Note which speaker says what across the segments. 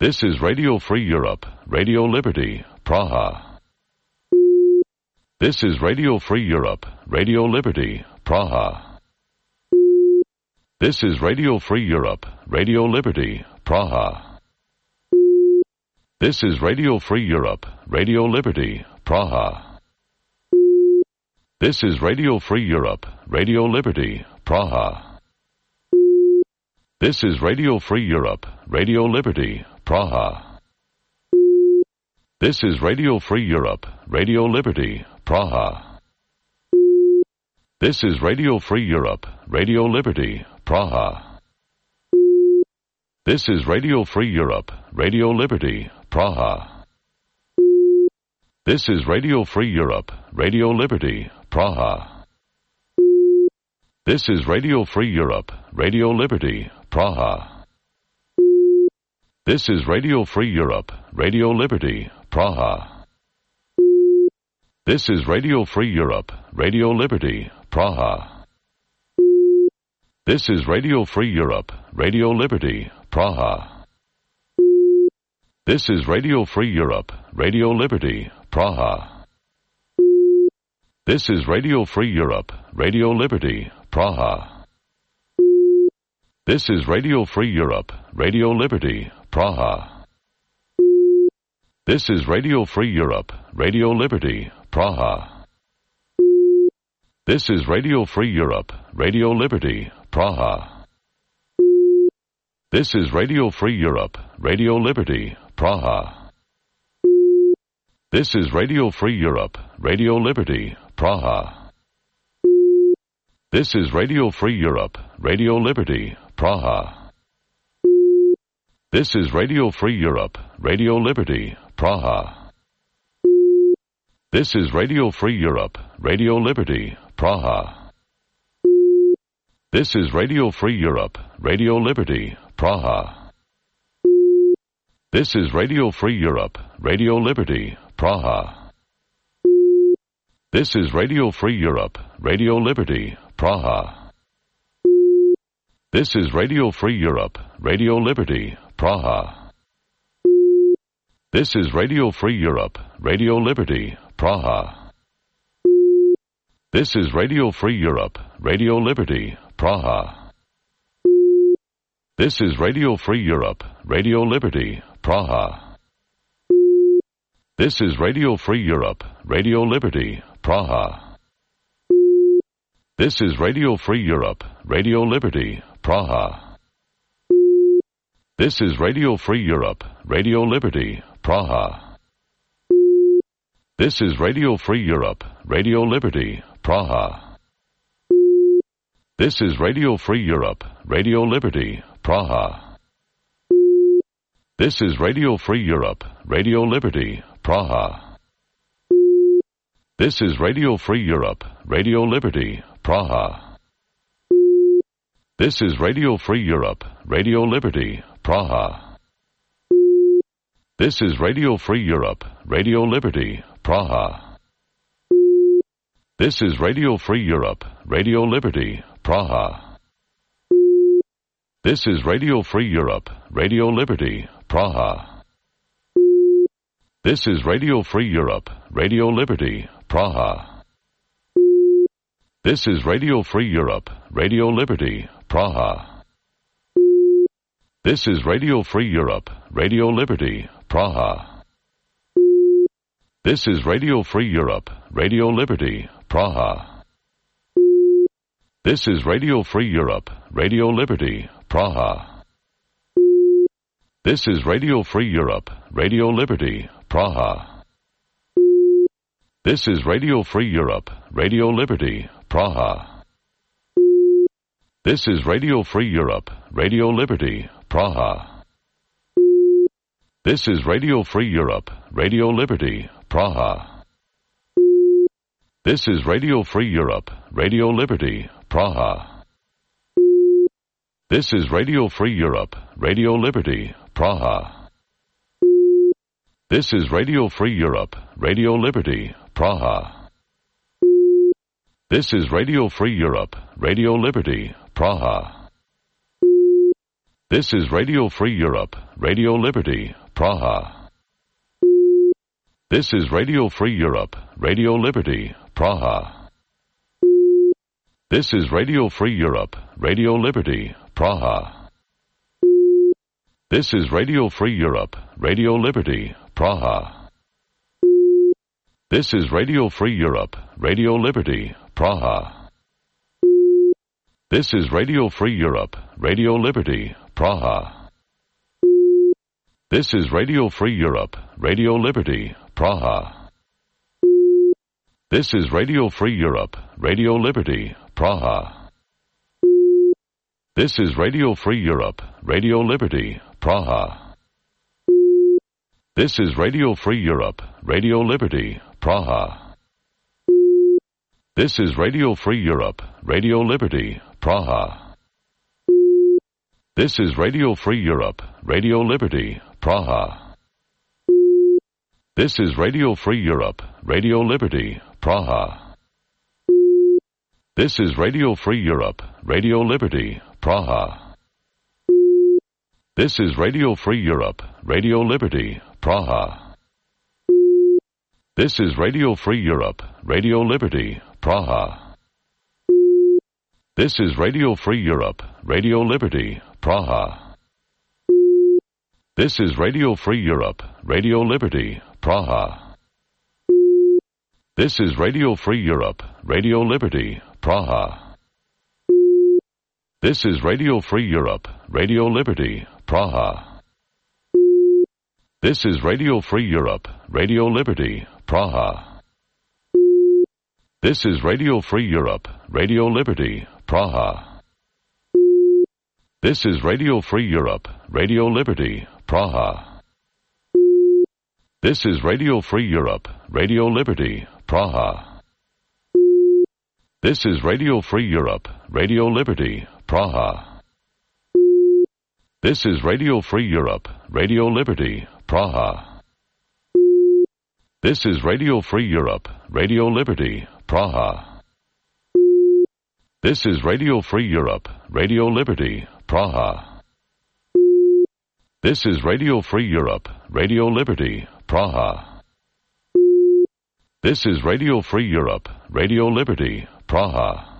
Speaker 1: This is Radio Free Europe, Radio Liberty, Praha. This is Radio Free Europe, Radio Liberty, Praha. This is Radio Free Europe, Radio Liberty, Praha. This is Radio Free Europe, Radio Liberty, Praha. This is Radio Free Europe, Radio Liberty, Praha. This is Radio Free Europe, Radio Liberty, Praha. This is Radio Free Europe, Radio Liberty, Praha. This is Radio Free Europe, Radio Liberty, Praha. This is Radio Free Europe, Radio Liberty, Praha. This is Radio Free Europe, Radio Liberty, Praha. This is Radio Free Europe, Radio Liberty, Praha. This is Radio Free Europe, Radio Liberty, Praha. This is Radio Free Europe, Radio Liberty, Praha. This is Radio Free Europe, Radio Liberty, Praha. This is Radio Free Europe, Radio Liberty, Praha. This is Radio Free Europe, Radio Liberty, Praha. This is Radio Free Europe, Radio Liberty, Praha. This is Radio Free Europe, Radio Liberty, Praha. This is Radio Free Europe, Radio Liberty, Praha. This is Radio Free Europe, Radio Liberty, Praha. This is Radio Free Europe, Radio Liberty, Praha. This is Radio Free Europe, Radio Liberty, Praha. This is Radio Free Europe, Radio Liberty, Praha. This is Radio Free Europe, Radio Liberty, Praha. This is Radio Free Europe, Radio Liberty, Praha. This is Radio Free Europe, Radio Liberty, Praha. This is Radio Free Europe, Radio Liberty, Praha. This is Radio Free Europe, Radio Liberty, Praha. This is Radio Free Europe, Radio Liberty, Praha. This is Radio Free Europe, Radio Liberty, Praha. This is Radio Free Europe, Radio Liberty, Praha. This is Radio Free Europe, Radio Liberty, Praha. This is Radio Free Europe, Radio Liberty, Praha. This is Radio Free Europe, Radio Liberty, Praha. This is Radio Free Europe, Radio Liberty, Praha. This is Radio Free Europe, Radio Liberty, Praha. This is Radio Free Europe, Radio Liberty, Praha. This is Radio Free Europe, Radio Liberty, Praha. This is Radio Free Europe, Radio Liberty, Praha. This is Radio Free Europe, Radio Liberty, Praha. This is Radio Free Europe, Radio Liberty, Praha. This is Radio Free Europe, Radio Liberty, Praha. This is Radio Free Europe, Radio Liberty, Praha. This is Radio Free Europe, Radio Liberty, Praha. This is Radio Free Europe, Radio Liberty, Praha. This is Radio Free Europe, Radio Liberty, Praha. This is Radio Free Europe, Radio Liberty, Praha. This is Radio Free Europe, Radio Liberty, Praha. This is Radio Free Europe, Radio Liberty, Praha. This is Radio Free Europe, Radio Liberty, Praha. This is Radio Free Europe, Radio Liberty, Praha. This is Radio Free Europe, Radio Liberty, Praha. This is Radio Free Europe, Radio Liberty, Praha. This is Radio Free Europe, Radio Liberty, Praha. This is Radio Free Europe, Radio Liberty, Praha. This is Radio Free Europe, Radio Liberty, Praha. This is Radio Free Europe, Radio Liberty, Praha. This is Radio Free Europe, Radio Liberty, Praha. This is Radio Free Europe, Radio Liberty, Praha. This is Radio Free Europe, Radio Liberty, Praha. This is Radio Free Europe, Radio Liberty, Praha. This is Radio Free Europe, Radio Liberty, Praha. This is Radio Free Europe, Radio Liberty, Praha. This is Radio Free Europe, Radio Liberty, Praha. This is Radio Free Europe, Radio Liberty, Praha. This is Radio Free Europe, Radio Liberty, Praha. This is Radio Free Europe, Radio Liberty, Praha. This is Radio Free Europe, Radio Liberty, Praha. This is Radio Free Europe, Radio Liberty, Praha. This is Radio Free Europe, Radio Liberty, Praha. This is Radio Free Europe, Radio Liberty, Praha. This is Radio Free Europe, Radio Liberty, Praha. This is Radio Free Europe, Radio Liberty, Praha. This is Radio Free Europe, Radio Liberty, Praha. This is Radio Free Europe, Radio Liberty, Praha. This is Radio Free Europe, Radio Liberty, Praha. This is Radio Free Europe, Radio Liberty, Praha. This is Radio Free Europe, Radio Liberty, Praha. This is Radio Free Europe, Radio Liberty, Praha. This is Radio Free Europe, Radio Liberty, Praha. This is Radio Free Europe, Radio Liberty, Praha. This is Radio Free Europe, Radio Liberty, Praha. This is Radio Free Europe, Radio Liberty, Praha. This is Radio Free Europe, Radio Liberty, Praha. This is Radio Free Europe, Radio Liberty, Praha.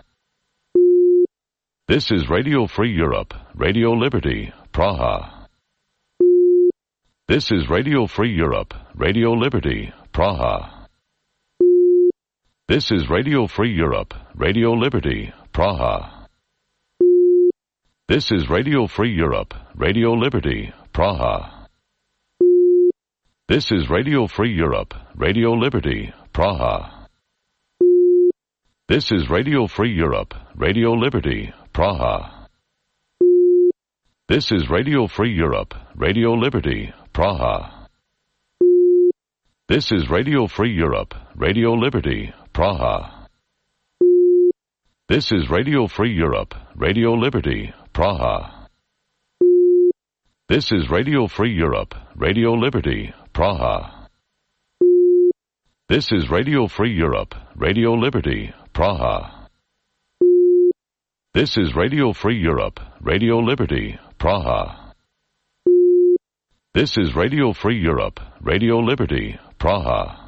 Speaker 1: This is Radio Free Europe, Radio Liberty, Praha. This is Radio Free Europe, Radio Liberty, Praha. This is Radio Free Europe, Radio Liberty, Praha. This is Radio Free Europe, Radio Liberty, Praha. This is Radio Free Europe, Radio Liberty, Praha. This is Radio Free Europe, Radio Liberty, Praha. This is Radio Free Europe, Radio Liberty, Praha. This is Radio Free Europe, Radio Liberty, Praha. This is Radio Free Europe, Radio Liberty, Praha. This is Radio Free Europe, Radio Liberty, Praha. This is Radio Free Europe, Radio Liberty, Praha. This is Radio Free Europe, Radio Liberty, Praha. This is Radio Free Europe, Radio Liberty, Praha.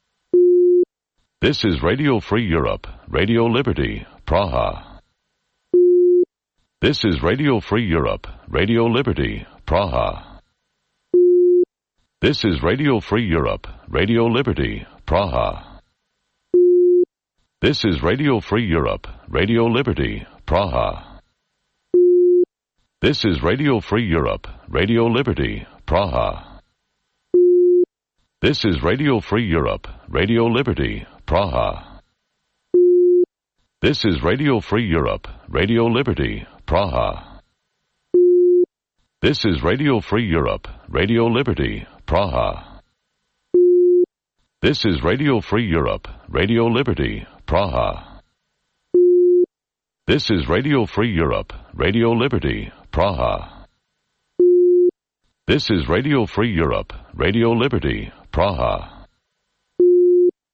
Speaker 1: This is Radio Free Europe, Radio Liberty, Praha. This is Radio Free Europe, Radio Liberty, Praha. This is Radio Free Europe, Radio Liberty, Praha. This is Radio Free Europe, Radio Liberty, Praha. This is Radio Free Europe, Radio Liberty, Praha. This is Radio Free Europe, Radio Liberty, Praha. This is Radio Free Europe, Radio Liberty, Praha. This is Radio Free Europe, Radio Liberty, Praha. This is Radio Free Europe, Radio Liberty, Praha. This is Radio Free Europe, Radio Liberty, Praha. This is Radio Free Europe, Radio Liberty, Praha.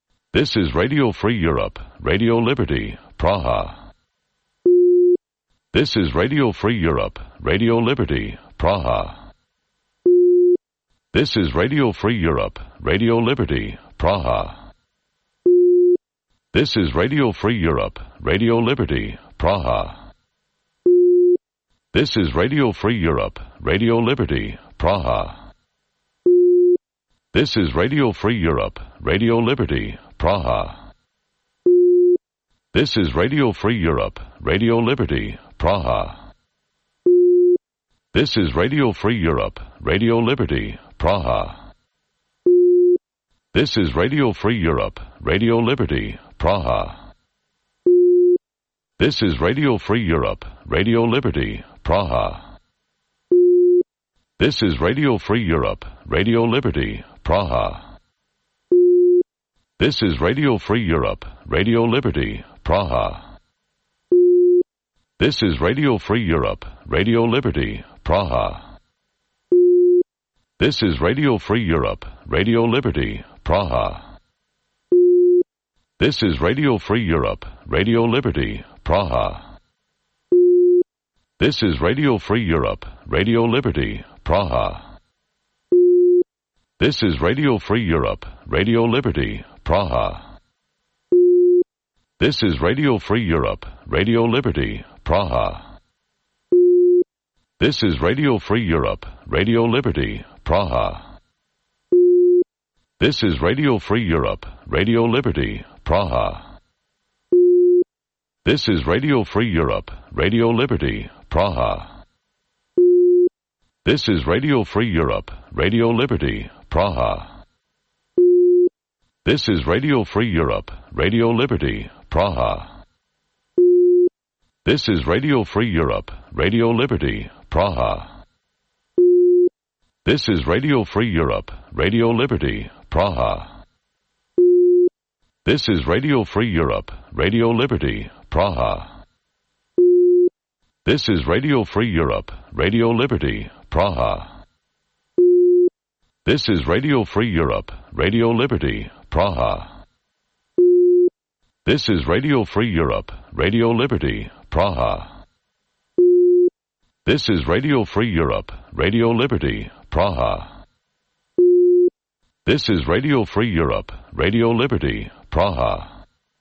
Speaker 1: This is Radio Free Europe, Radio Liberty, Praha. This is Radio Free Europe, Radio Liberty, Praha. This is Radio Free Europe, Radio Liberty, Praha. This is Radio Free Europe, Radio Liberty, Praha. This is Radio Free Europe, Radio Liberty, Praha. This is Radio Free Europe, Radio Liberty, Praha. This is Radio Free Europe, Radio Liberty, Praha. This is Radio Free Europe, Radio Liberty, Praha. This is Radio Free Europe, Radio Liberty, Praha. This is Radio Free Europe, Radio Liberty, Praha. This is Radio Free Europe, Radio Liberty, Praha. This is Radio Free Europe, Radio Liberty, Praha. This is Radio Free Europe, Radio Liberty, Praha. This is Radio Free Europe, Radio Liberty, Praha. This is Radio Free Europe, Radio Liberty, Praha. This is Radio Free Europe, Radio Liberty, Praha. This is Radio Free Europe, Radio Liberty, Praha. This is Radio Free Europe, Radio Liberty, Praha. This is Radio Free Europe, Radio Liberty, Praha. This is Radio Free Europe, Radio Liberty, Praha. This is Radio Free Europe, Radio Liberty, Praha. This is Radio Free Europe, Radio Liberty, Praha. This is Radio Free Europe, Radio Liberty, Praha. This is Radio Free Europe, Radio Liberty, Praha. This is Radio Free Europe, Radio Liberty, Praha. This is Radio Free Europe, Radio Liberty, Praha. This is Radio Free Europe, Radio Liberty, Praha. This is Radio Free Europe, Radio Liberty, Praha. This is Radio Free Europe, Radio Liberty, Praha. This is Radio Free Europe, Radio Liberty, Praha. This is Radio Free Europe, Radio Liberty, Praha.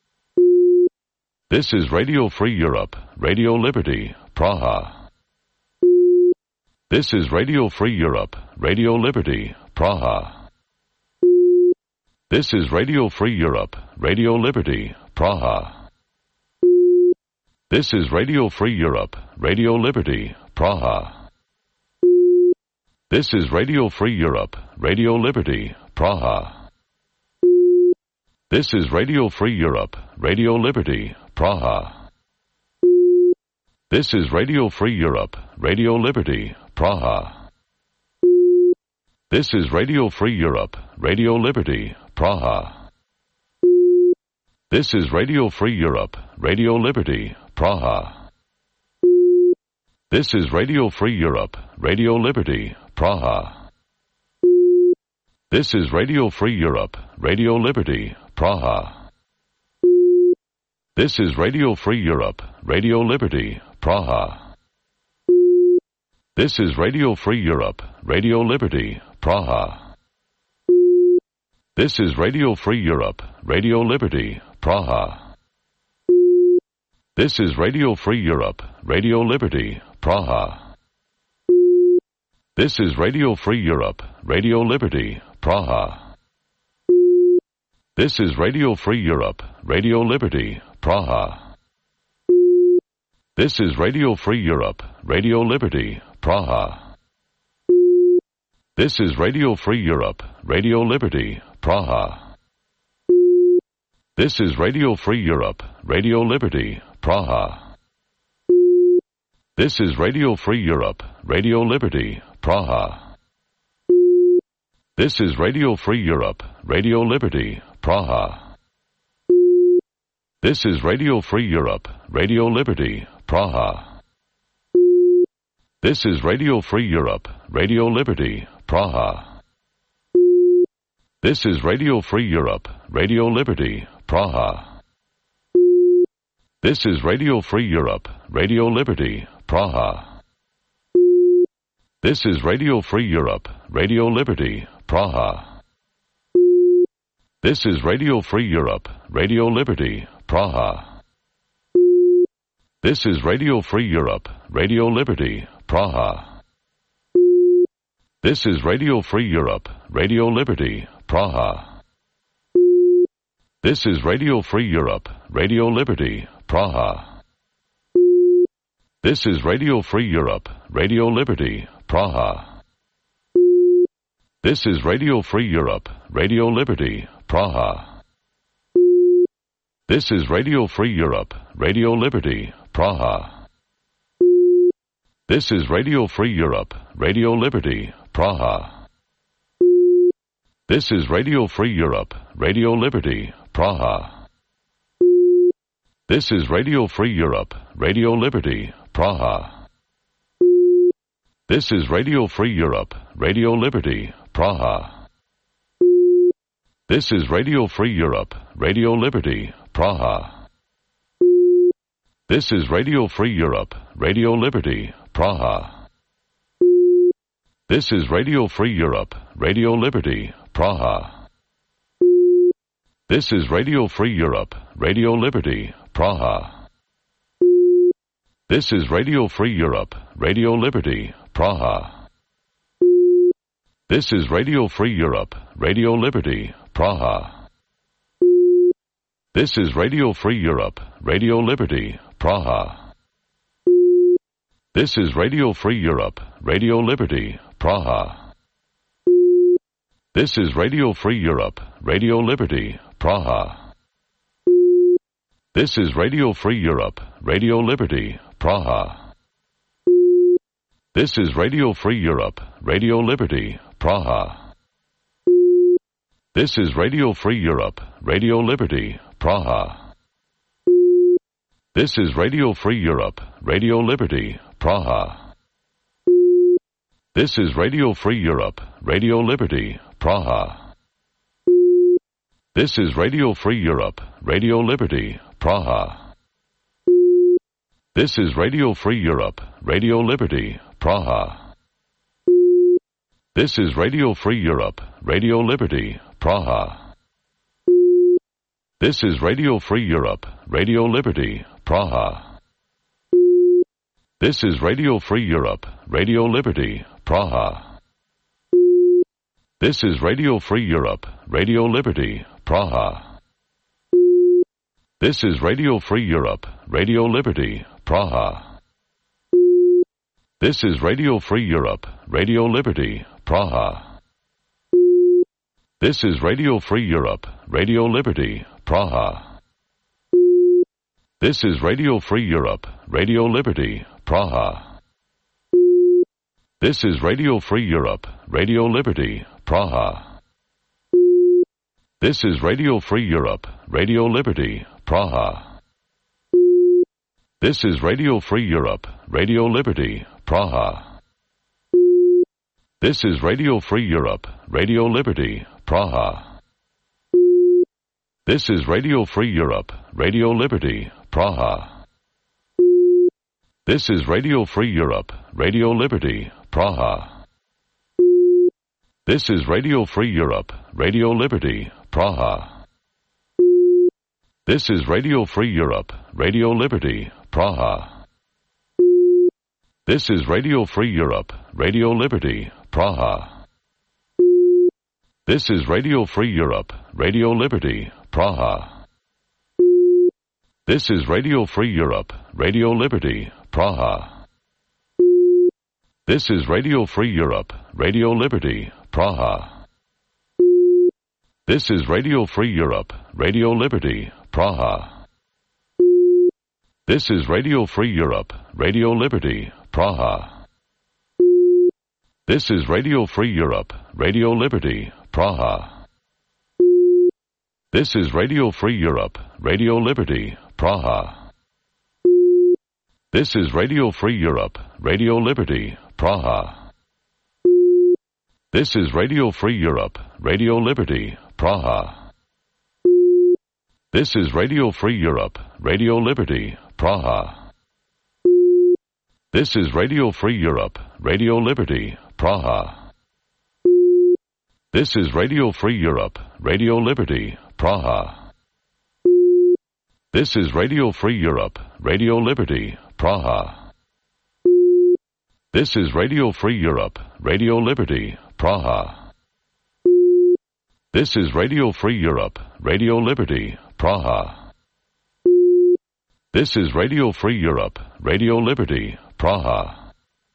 Speaker 1: This is Radio Free Europe, Radio Liberty, Praha. This is Radio Free Europe, Radio Liberty, Praha. This is Radio Free Europe, Radio Liberty, Praha. This is Radio Free Europe, Radio Liberty, Praha. This is Radio Free Europe, Radio Liberty, Praha. This is Radio Free Europe, Radio Liberty, Praha. This is Radio Free Europe, Radio Liberty, Praha. This is Radio Free Europe, Radio Liberty, Praha. This is Radio Free Europe, Radio Liberty, Praha. This is Radio Free Europe, Radio Liberty, Praha. This is Radio Free Europe, Radio Liberty, Praha. This is Radio Free Europe, Radio Liberty, Praha. This is Radio Free Europe, Radio Liberty, Praha. This is Radio Free Europe, Radio Liberty, Praha. This is Radio Free Europe, Radio Liberty, Praha. This is Radio Free Europe, Radio Liberty, Praha. This is Radio Free Europe, Radio Liberty, Praha. This is Radio Free Europe, Radio Liberty, Praha. This is Radio Free Europe, Radio Liberty, Praha. This is Radio Free Europe, Radio Liberty, Praha. This is Radio Free Europe, Radio Liberty, Praha. This is Radio Free Europe, Radio Liberty, Praha. This is Radio Free Europe, Radio Liberty, Praha. This is Radio Free Europe, Radio Liberty, Praha. This is Radio Free Europe, Radio Liberty, Praha. This is Radio Free Europe, Radio Liberty, Praha. This is Radio Free Europe, Radio Liberty, Praha. This is Radio Free Europe, Radio Liberty, Praha. This is Radio Free Europe, Radio Liberty, Praha. This is Radio Free Europe, Radio Liberty, Praha. This is Radio Free Europe, Radio Liberty, Praha. This is Radio Free Europe, Radio Liberty, Praha. This is Radio Free Europe, Radio Liberty, Praha. This is Radio Free Europe, Radio Liberty, Praha. This is Radio Free Europe, Radio Liberty, Praha. This is Radio Free Europe, Radio Liberty, Praha. This is Radio Free Europe, Radio Liberty, Praha. This is Radio Free Europe, Radio Liberty, Praha. This is Radio Free Europe, Radio Liberty, Praha. This is Radio Free Europe, Radio Liberty, Praha. This is Radio Free Europe, Radio Liberty, Praha. This is Radio Free Europe, Radio Liberty, Praha. This is Radio Free Europe, Radio Liberty, Praha. This is Radio Free Europe, Radio Liberty, Praha. This is Radio Free Europe, Radio Liberty, Praha. This is Radio Free Europe, Radio Liberty, Praha. This is Radio Free Europe, Radio Liberty, Praha. This is Radio Free Europe, Radio Liberty, Praha. This is Radio Free Europe, Radio Liberty, Praha. This is Radio Free Europe, Radio Liberty, Praha. This is Radio Free Europe, Radio Liberty, Praha. This is Radio Free Europe, Radio Liberty, Praha. This is Radio Free Europe, Radio Liberty, Praha. This is Radio Free Europe, Radio Liberty, Praha. This is Radio Free Europe, Radio Liberty, Praha. This is Radio Free Europe, Radio Liberty, Praha. This is Radio Free Europe, Radio Liberty, Praha. This is Radio Free Europe, Radio Liberty, Praha. This is Radio Free Europe, Radio Liberty, Praha. This is Radio Free Europe, Radio Liberty, Praha. This is Radio Free Europe, Radio Liberty, Praha. This is Radio Free Europe, Radio Liberty, Praha. This is Radio Free Europe, Radio Liberty, Praha. This is Radio Free Europe, Radio Liberty, Praha. This is Radio Free Europe, Radio Liberty, Praha. This is Radio Free Europe, Radio Liberty, Praha. This is Radio Free Europe, Radio Liberty, Praha. This is Radio Free Europe, Radio Liberty, Praha. This is Radio Free Europe, Radio Liberty, Praha. This is Radio Free Europe, Radio Liberty, Praha. This is Radio Free Europe, Radio Liberty, Praha. This is Radio Free Europe, Radio Liberty, Praha. This is Radio Free Europe, Radio Liberty, Praha. This is Radio Free Europe, Radio Liberty, Praha. This is Radio Free Europe, Radio Liberty, Praha. This is Radio Free Europe, Radio Liberty, Praha. This is Radio Free Europe, Radio Liberty, Praha. This is Radio Free Europe, Radio Liberty, Praha. This is Radio Free Europe, Radio Liberty, Praha. This is Radio Free Europe, Radio Liberty, Praha. This is Radio Free Europe, Radio Liberty, Praha. This is Radio Free Europe, Radio Liberty, Praha. This is Radio Free Europe, Radio Liberty, Praha. This is Radio Free Europe, Radio Liberty, Praha. This is Radio Free Europe, Radio Liberty, Praha. This is Radio Free Europe, Radio Liberty, Praha. This is Radio Free Europe, Radio Liberty, Praha.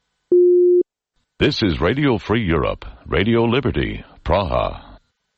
Speaker 1: This is Radio Free Europe, Radio Liberty, Praha.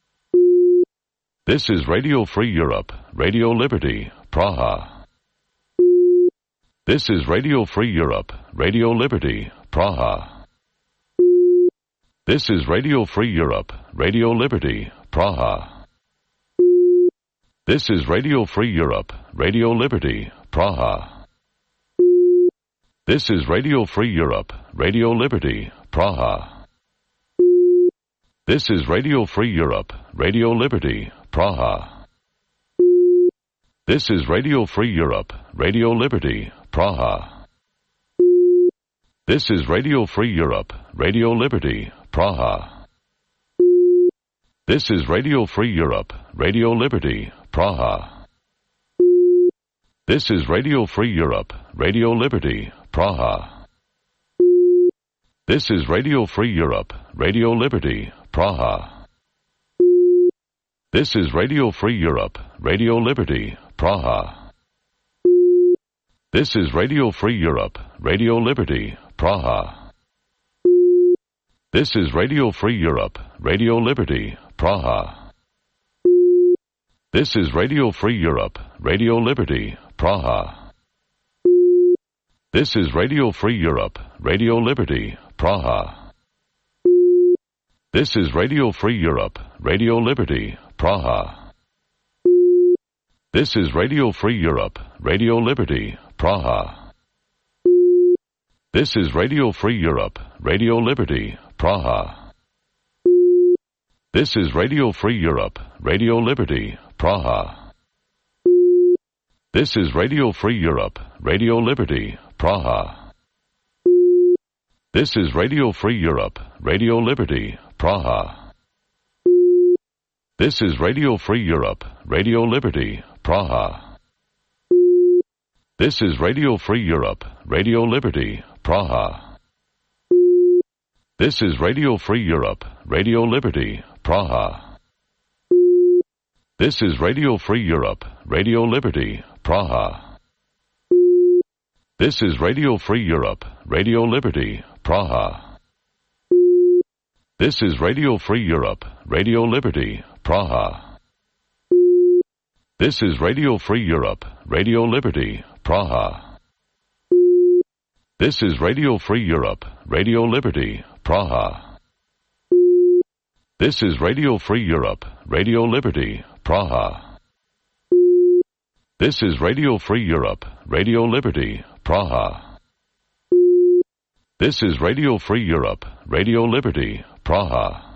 Speaker 1: This is Radio Free Europe, Radio Liberty, Praha. This is Radio Free Europe, Radio Liberty, Praha. This is Radio Free Europe, Radio Liberty, Praha. This is Radio Free Europe, Radio Liberty, Praha. This is Radio Free Europe, Radio Liberty, Praha. This is Radio Free Europe, Radio Liberty, Praha. This is Radio Free Europe, Radio Liberty, Praha. This is Radio Free Europe, Radio Liberty, Praha. This is Radio Free Europe, Radio Liberty, Praha. This is Radio Free Europe, Radio Liberty, Praha. This is Radio Free Europe, Radio Liberty, Praha. This is Radio Free Europe, Radio Liberty, Praha. This is Radio Free Europe, Radio Liberty, Praha. This is Radio Free Europe, Radio Liberty, Praha. This is Radio Free Europe, Radio Liberty, Praha. This is Radio Free Europe, Radio Liberty, Praha. This is Radio Free Europe, Radio Liberty, Praha. This is Radio Free Europe, Radio Liberty, Praha. This is Radio Free Europe, Radio Liberty, Praha. This is Radio Free Europe, Radio Liberty, Praha. This is Radio Free Europe, Radio Liberty, Praha. This is Radio Free Europe, Radio Liberty, Praha. This is Radio Free Europe, Radio Liberty, Praha. This is Radio Free Europe, Radio Liberty, Praha. This is Radio Free Europe, Radio Liberty, Praha. This is Radio Free Europe, Radio Liberty, Praha. This is Radio Free Europe, Radio Liberty, Praha. This is Radio Free Europe, Radio Liberty, Praha. This is Radio Free Europe, Radio Liberty, Praha. This is Radio Free Europe, Radio Liberty, Praha. This is Radio Free Europe, Radio Liberty, Praha. This is Radio Free Europe, Radio Liberty, Praha. This is Radio Free Europe, Radio Liberty, Praha.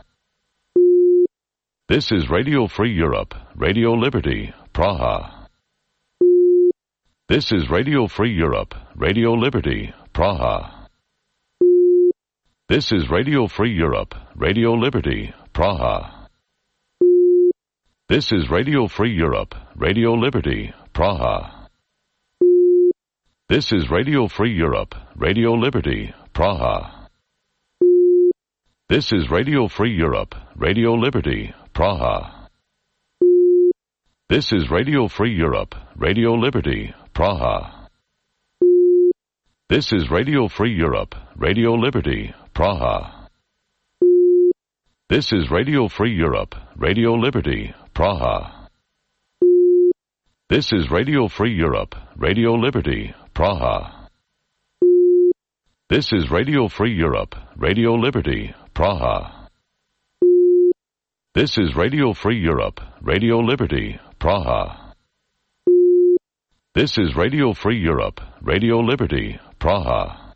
Speaker 1: This is Radio Free Europe, Radio Liberty, Praha. This is Radio Free Europe, Radio Liberty, Praha. This is Radio Free Europe, Radio Liberty, Praha. This is Radio Free Europe, Radio Liberty, Praha. This is Radio Free Europe, Radio Liberty, Praha. This is Radio Free Europe, Radio Liberty, Praha. This is Radio Free Europe, Radio Liberty, Praha. This is Radio Free Europe, Radio Liberty, Praha. This is Radio Free Europe, Radio Liberty, Praha. This is Radio Free Europe, Radio Liberty, Praha. This is Radio Free Europe, Radio Liberty, Praha. This is Radio Free Europe, Radio Liberty, Praha. This is Radio Free Europe, Radio Liberty, Praha.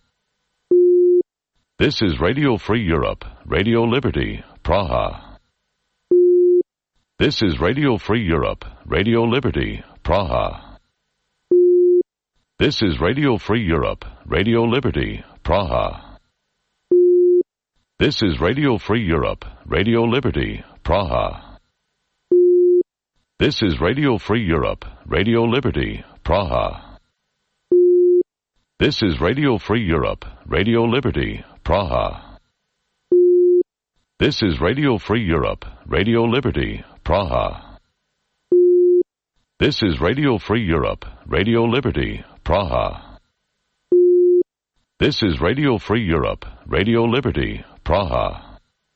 Speaker 1: This is Radio Free Europe, Radio Liberty, Praha. This is Radio Free Europe, Radio Liberty, Praha. This is Radio Free Europe, Radio Liberty, Praha. This is Radio Free Europe, Radio Liberty, Praha. This is Radio Free Europe, Radio Liberty, Praha. This is Radio Free Europe, Radio Liberty, Praha. This is Radio Free Europe, Radio Liberty, Praha. This is Radio Free Europe, Radio Liberty, Praha. This is Radio Free Europe, Radio Liberty, Praha.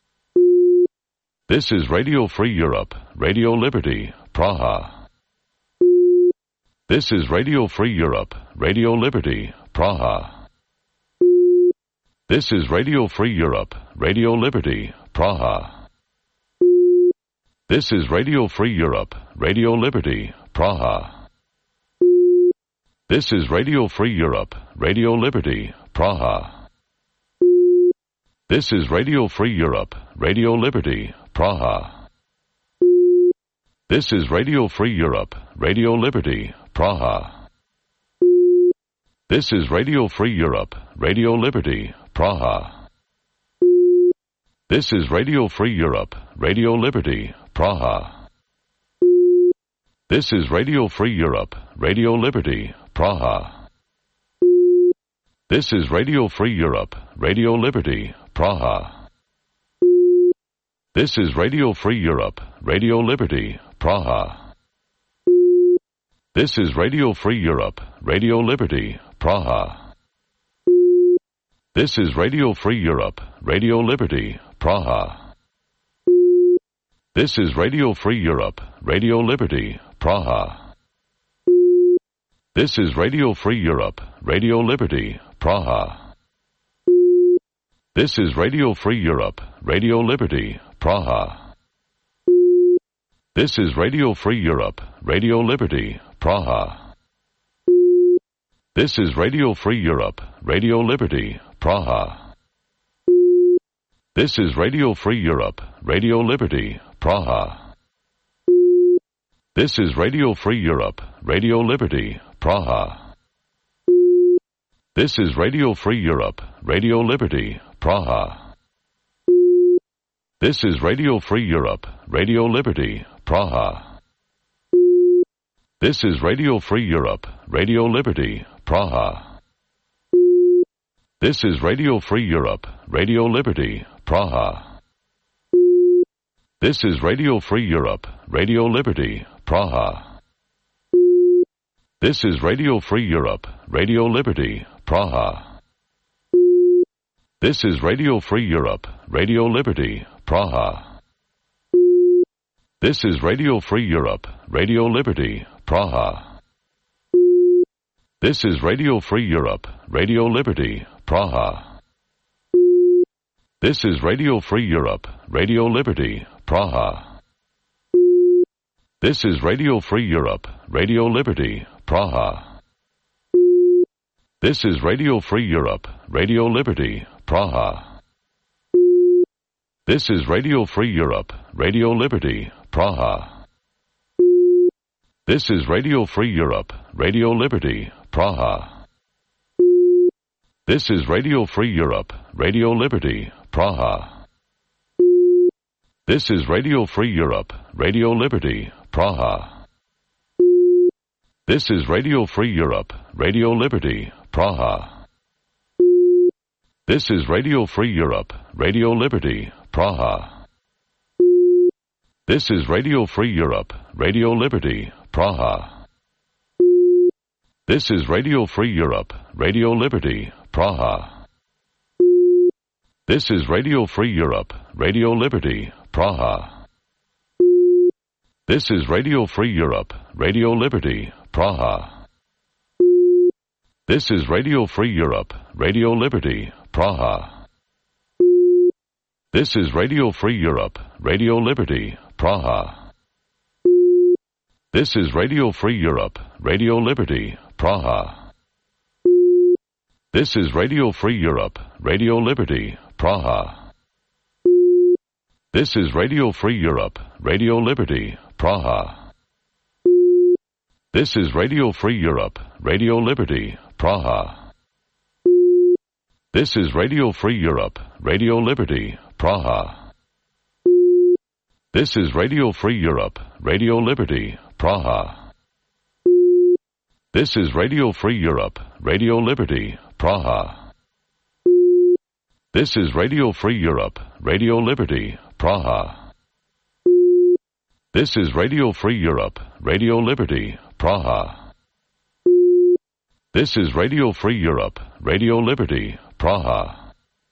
Speaker 1: This is Radio Free Europe, Radio Liberty, Praha. This is Radio Free Europe, Radio Liberty, Praha. This is Radio Free Europe, Radio Liberty, Praha. This is Radio Free Europe, Radio Liberty, Praha. This is Radio Free Europe, Radio Liberty, Praha. This is Radio Free Europe, Radio Liberty, Praha. This is Radio Free Europe, Radio Liberty, Praha. This is Radio Free Europe, Radio Liberty, Praha. This is Radio Free Europe, Radio Liberty, Praha. This is Radio Free Europe, Radio Liberty, Praha. This is Radio Free Europe, Radio Liberty, Praha. This is Radio Free Europe, Radio Liberty, Praha. This is Radio Free Europe, Radio Liberty, Praha. This is Radio Free Europe, Radio Liberty, Praha. This is Radio Free Europe, Radio Liberty, Praha. This is Radio Free Europe, Radio Liberty, Praha. This is Radio Free Europe, Radio Liberty, Praha. This is Radio Free Europe, Radio Liberty, Praha. This is Radio Free Europe, Radio Liberty, Praha. This is Radio Free Europe, Radio Liberty, Praha. This is Radio Free Europe, Radio Liberty, Praha. This is Radio Free Europe, Radio Liberty, Praha. This is Radio Free Europe, Radio Liberty, Praha. This is Radio Free Europe, Radio Liberty, Praha. This is Radio Free Europe, Radio Liberty, Praha. This is Radio Free Europe, Radio Liberty, Praha. This is Radio Free Europe, Radio Liberty, Praha. This is Radio Free Europe, Radio Liberty, Praha. This is Radio Free Europe, Radio Liberty, Praha. This is Radio Free Europe, Radio Liberty, Praha. This is Radio Free Europe, Radio Liberty, Praha. This is Radio Free Europe, Radio Liberty, Praha. This is Radio Free Europe, Radio Liberty, Praha. This is Radio Free Europe, Radio Liberty, Praha. This is Radio Free Europe, Radio Liberty, Praha. This is Radio Free Europe, Radio Liberty, Praha. This is Radio Free Europe, Radio Liberty, Praha. This is Radio Free Europe, Radio Liberty, Praha. This is Radio Free Europe, Radio Liberty, Praha. This is Radio Free Europe, Radio Liberty, Praha. This is Radio Free Europe, Radio Liberty, Praha. This is Radio Free Europe, Radio Liberty, Praha. This is Radio Free Europe, Radio Liberty, Praha. This is Radio Free Europe, Radio Liberty, Praha. This is Radio Free Europe, Radio Liberty, Praha. This is Radio Free Europe, Radio Liberty, Praha. This is Radio Free Europe, Radio Liberty, Praha. This is Radio Free Europe, Radio Liberty, Praha. This is Radio Free Europe, Radio Liberty, Praha. This is Radio Free Europe, Radio Liberty, Praha. This is Radio Free Europe, Radio Liberty, Praha. This is Radio Free Europe, Radio Liberty, Praha. This is Radio Free Europe, Radio Liberty, Praha. This is Radio Free Europe, Radio Liberty, Praha. This is Radio Free Europe, Radio Liberty, Praha.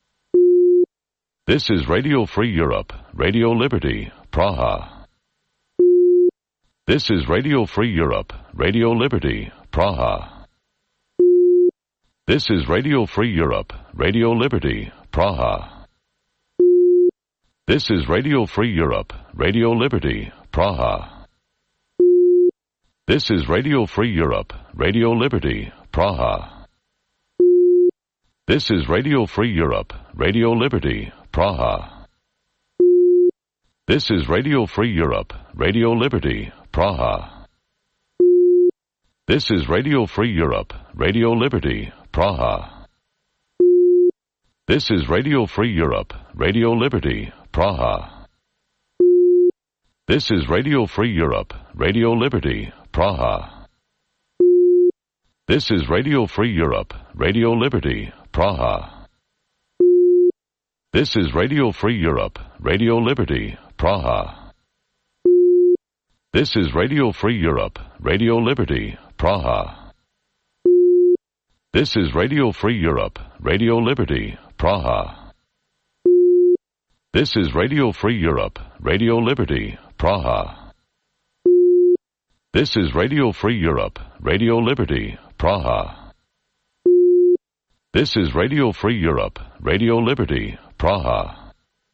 Speaker 1: This is Radio Free Europe, Radio Liberty, Praha. This is Radio Free Europe, Radio Liberty, Praha. This is Radio Free Europe, Radio Liberty, Praha. This is Radio Free Europe, Radio Liberty, Praha. This is Radio Free Europe, Radio Liberty, Praha. This is Radio Free Europe, Radio Liberty, Praha. This is Radio Free Europe, Radio Liberty, Praha. This is Radio Free Europe, Radio Liberty, Praha. This is Radio Free Europe, Radio Liberty, Praha. This is Radio Free Europe, Radio Liberty, Praha. This is Radio Free Europe, Radio Liberty, Praha. This is Radio Free Europe, Radio Liberty, Praha. This is Radio Free Europe, Radio Liberty, Praha. This is Radio Free Europe, Radio Liberty, Praha. This is Radio Free Europe, Radio Liberty, Praha. This is Radio Free Europe, Radio Liberty, Praha. This is Radio Free Europe, Radio Liberty, Praha.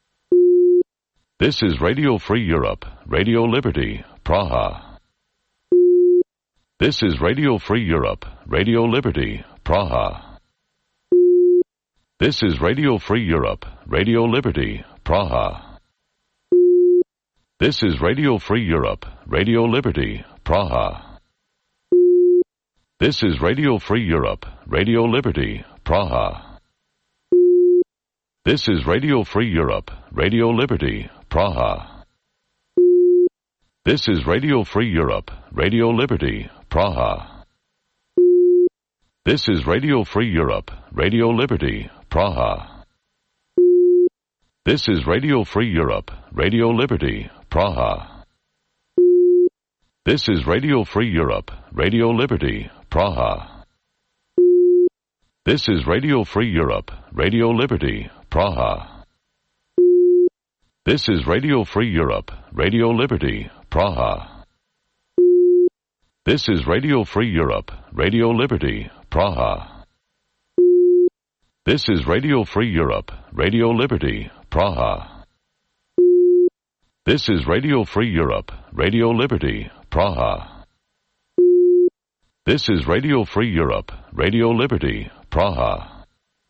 Speaker 1: This is Radio Free Europe, Radio Liberty, Praha. This is Radio Free Europe, Radio Liberty, Praha. This is Radio Free Europe, Radio Liberty, Praha. This is Radio Free Europe, Radio Liberty, Praha. This is Radio Free Europe, Radio Liberty, Praha. This is Radio Free Europe, Radio Liberty, Praha. This is Radio Free Europe, Radio Liberty, Praha. This is Radio Free Europe, Radio Liberty, Praha. This is Radio Free Europe, Radio Liberty, Praha. This is Radio Free Europe, Radio Liberty, Praha. This is Radio Free Europe, Radio Liberty, Praha. This is Radio Free Europe, Radio Liberty, Praha. This is Radio Free Europe, Radio Liberty, Praha. This is Radio Free Europe, Radio Liberty, Praha. This is Radio Free Europe, Radio Liberty, Praha. This is Radio Free Europe, Radio Liberty, Praha.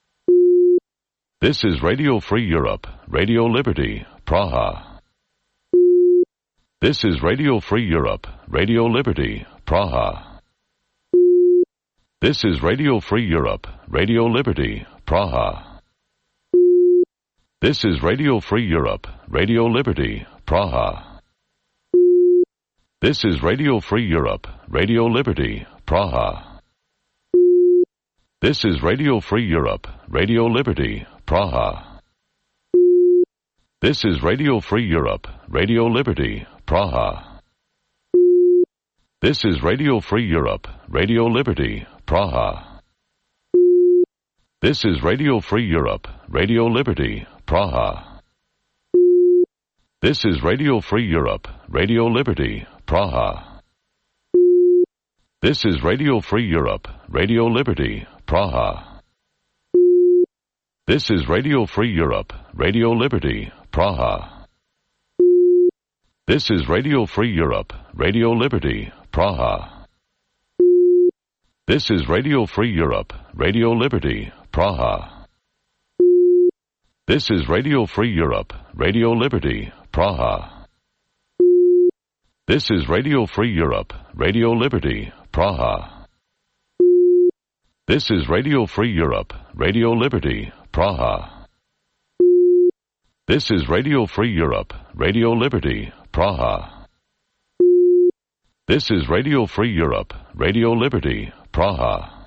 Speaker 1: This is Radio Free Europe, Radio Liberty, Praha. This is Radio Free Europe, Radio Liberty, Praha. This is Radio Free Europe, Radio Liberty, Praha. This is Radio Free Europe, Radio Liberty, Praha. This is Radio Free Europe, Radio Liberty, Praha. This is Radio Free Europe, Radio Liberty, Praha. This is Radio Free Europe, Radio Liberty, Praha. This is Radio Free Europe, Radio Liberty, Praha. This is Radio Free Europe, Radio Liberty, Praha. This is Radio Free Europe, Radio Liberty, Praha. This is Radio Free Europe, Radio Liberty, Praha. This is Radio Free Europe, Radio Liberty, Praha. This is Radio Free Europe, Radio Liberty, Praha. This is Radio Free Europe, Radio Liberty, Praha. This is Radio Free Europe, Radio Liberty, Praha. This is Radio Free Europe, Radio Liberty, Praha. This is Radio Free Europe, Radio Liberty, Praha. This is Radio Free Europe, Radio Liberty, Praha. This is Radio Free Europe, Radio Liberty, Praha.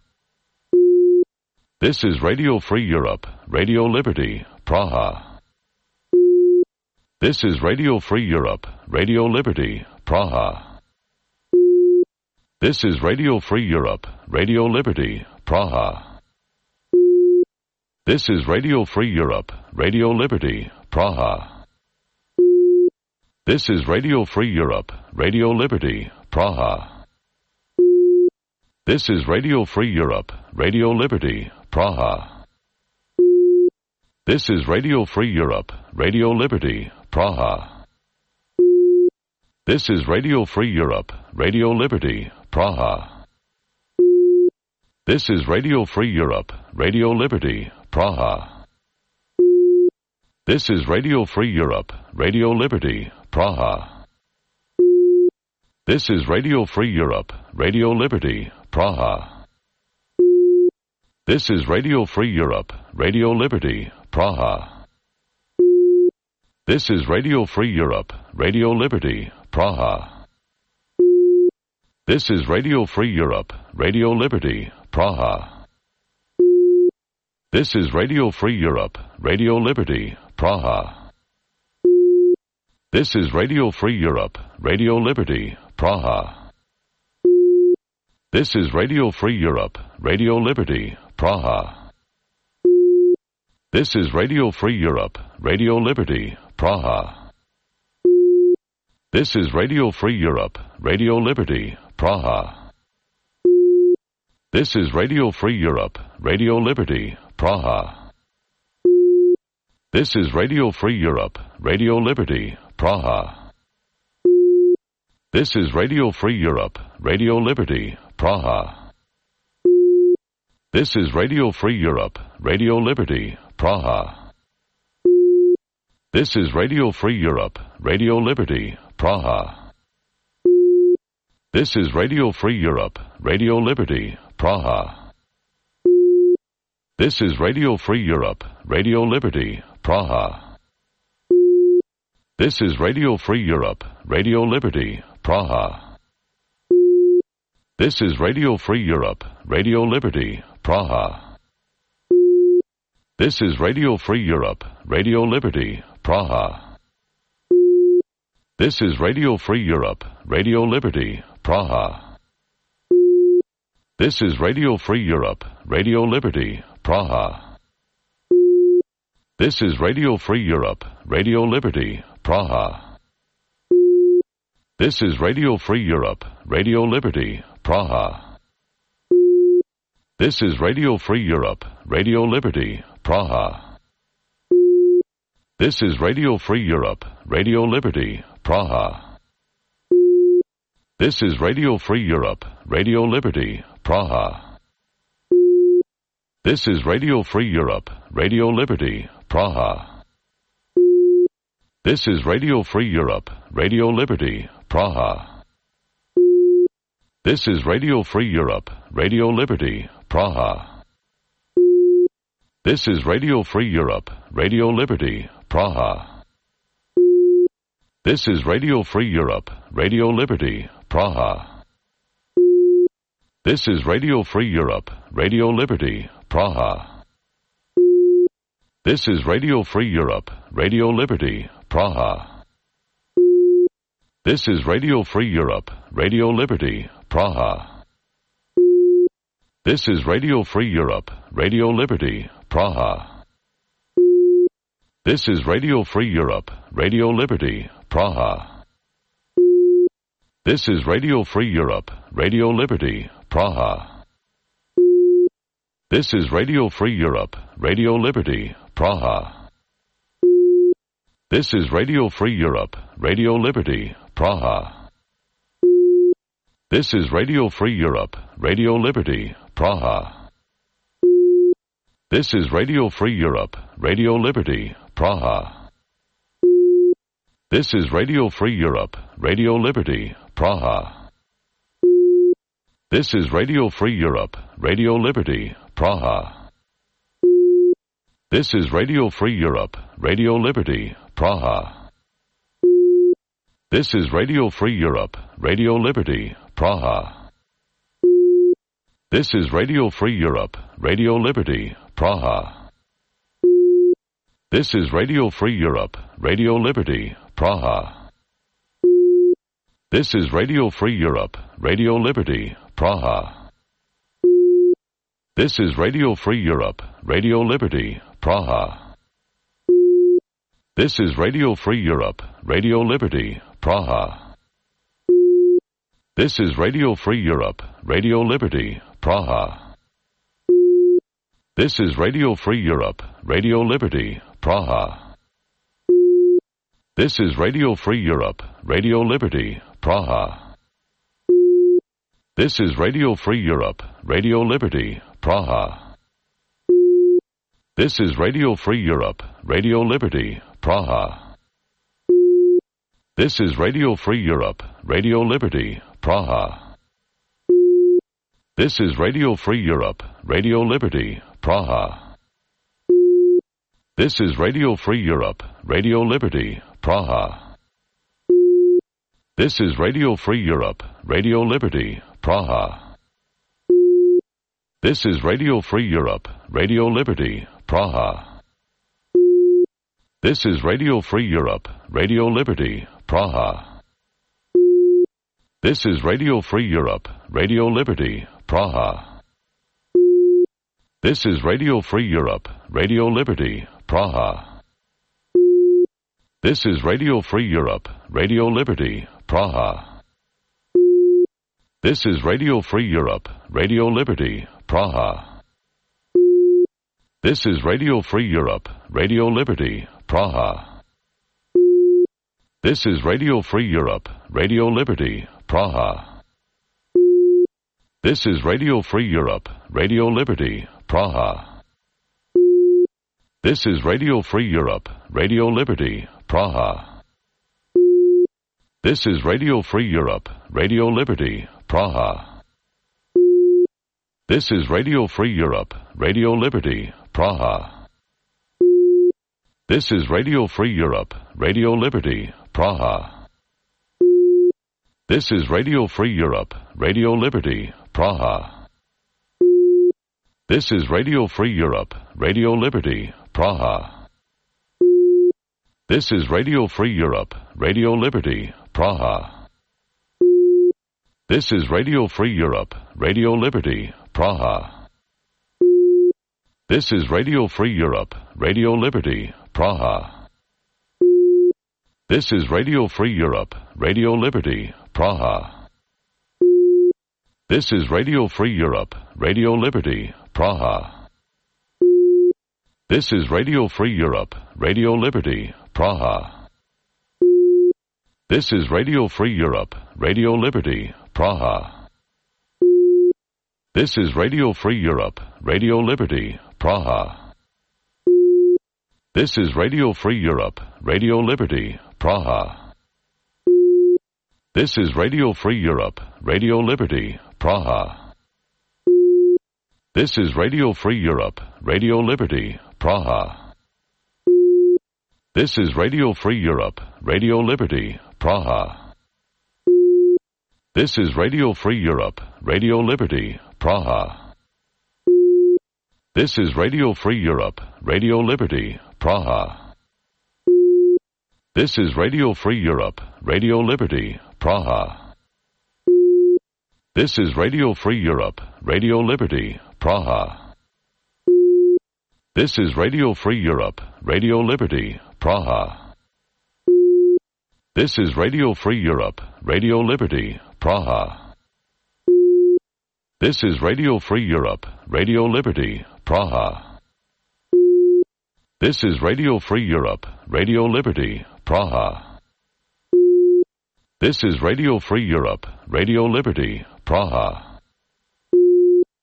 Speaker 1: This is Radio Free Europe, Radio Liberty, Praha. This is Radio Free Europe, Radio Liberty, Praha. This is Radio Free Europe, Radio Liberty, Praha. This is Radio Free Europe, Radio Liberty, Praha. This is Radio Free Europe, Radio Liberty, Praha. This is Radio Free Europe, Radio Liberty, Praha. This is Radio Free Europe, Radio Liberty, Praha. This is Radio Free Europe, Radio Liberty, Praha. This is Radio Free Europe, Radio Liberty, Praha. This is Radio Free Europe, Radio Liberty, Praha. This is Radio Free Europe, Radio Liberty, Praha. This is Radio Free Europe, Radio Liberty, Praha. This is Radio Free Europe, Radio Liberty, Praha. This is Radio Free Europe, Radio Liberty, Praha. This is Radio Free Europe, Radio Liberty, Praha. This is Radio Free Europe, Radio Liberty, Praha. This is Radio Free Europe, Radio Liberty, Praha. This is Radio Free Europe, Radio Liberty, Praha. This is Radio Free Europe, Radio Liberty, Praha. This is Radio Free Europe, Radio Liberty, Praha. This is Radio Free Europe, Radio Liberty, Praha. This is Radio Free Europe, Radio Liberty, Praha. This is Radio Free Europe, Radio Liberty, Praha. This is Radio Free Europe, Radio Liberty, Praha. This is Radio Free Europe, Radio Liberty, Praha. This is Radio Free Europe, Radio Liberty, Praha. This is Radio Free Europe, Radio Liberty, Praha. This is Radio Free Europe, Radio Liberty, Praha. This is Radio Free Europe, Radio Liberty, Praha. This is Radio Free Europe, Radio Liberty, Praha. This is Radio Free Europe, Radio Liberty, Praha. This is Radio Free Europe, Radio Liberty, Praha. This is Radio Free Europe, Radio Liberty, Praha. This is Radio Free Europe, Radio Liberty, Praha. This is Radio Free Europe, Radio Liberty, Praha. This is Radio Free Europe, Radio Liberty, Praha. This is Radio Free Europe, Radio Liberty, Praha. This is Radio Free Europe, Radio Liberty, Praha. This is Radio Free Europe, Radio Liberty, Praha. This is Radio Free Europe, Radio Liberty, Praha. This is Radio Free Europe, Radio Liberty, Praha. This is Radio Free Europe, Radio Liberty, Praha. This is Radio Free Europe, Radio Liberty, Praha. This is Radio Free Europe, Radio Liberty, Praha. This is Radio Free Europe, Radio Liberty, Praha. This is Radio Free Europe, Radio Liberty, Praha. This is Radio Free Europe, Radio Liberty, Praha. This is Radio Free Europe, Radio Liberty, Praha. This is Radio Free Europe, Radio Liberty, Praha. This is Radio Free Europe, Radio Liberty, Praha. This is Radio Free Europe, Radio Liberty, Praha. This is Radio Free Europe, Radio Liberty, Praha. This is Radio Free Europe, Radio Liberty, Praha. This is Radio Free Europe, Radio Liberty, Praha. This is Radio Free Europe, Radio Liberty, Praha. This is Radio Free Europe, Radio Liberty, Praha. This is Radio Free Europe, Radio Liberty, Praha. This is Radio Free Europe, Radio Liberty, Praha. This is Radio Free Europe, Radio Liberty, Praha. This is Radio Free Europe, Radio Liberty, Praha. This is Radio Free Europe, Radio Liberty, Praha. This is Radio Free Europe, Radio Liberty, Praha. This is Radio Free Europe, Radio Liberty, Praha. This is Radio Free Europe, Radio Liberty, Praha. This is Radio Free Europe, Radio Liberty, Praha. This is Radio Free Europe, Radio Liberty, Praha. This is Radio Free Europe, Radio Liberty, Praha. This is Radio Free Europe, Radio Liberty, Praha. This is Radio Free Europe, Radio Liberty, Praha. This is Radio Free Europe, Radio Liberty, Praha. This is Radio Free Europe, Radio Liberty, Praha. This is Radio Free Europe, Radio Liberty, Praha. This is Radio Free Europe, Radio Liberty, Praha. This is Radio Free Europe, Radio Liberty, Praha. This is Radio Free Europe, Radio Liberty, Praha. This is Radio Free Europe, Radio Liberty, Praha. This is Radio Free Europe, Radio Liberty, Praha. This is Radio Free Europe, Radio Liberty, Praha. This is Radio Free Europe, Radio Liberty, Praha. This is Radio Free Europe, Radio Liberty, Praha. This is Radio Free Europe, Radio Liberty, Praha. This is Radio Free Europe, Radio Liberty, Praha. This is Radio Free Europe, Radio Liberty, Praha. This is Radio Free Europe, Radio Liberty, Praha. This is Radio Free Europe, Radio Liberty, Praha. This is Radio Free Europe, Radio Liberty, Praha. This is Radio Free Europe, Radio Liberty, Praha. This is Radio Free Europe, Radio Liberty, Praha. This is Radio Free Europe, Radio Liberty, Praha. This is Radio Free Europe, Radio Liberty, Praha. This is Radio Free Europe, Radio Liberty, Praha. This is Radio Free Europe, Radio Liberty, Praha. This is Radio Free Europe, Radio Liberty, Praha. This is Radio Free Europe, Radio Liberty, Praha. This is Radio Free Europe, Radio Liberty, Praha. This is Radio Free Europe, Radio Liberty, Praha. This is Radio Free Europe, Radio Liberty, Praha. This is Radio Free Europe, Radio Liberty, Praha. This is Radio Free Europe, Radio Liberty, Praha. This is Radio Free Europe, Radio Liberty, Praha. This is Radio Free Europe, Radio Liberty, Praha. This is Radio Free Europe, Radio Liberty, Praha. This is Radio Free Europe, Radio Liberty, Praha. This is Radio Free Europe, Radio Liberty, Praha. This is Radio Free Europe, Radio Liberty, Praha.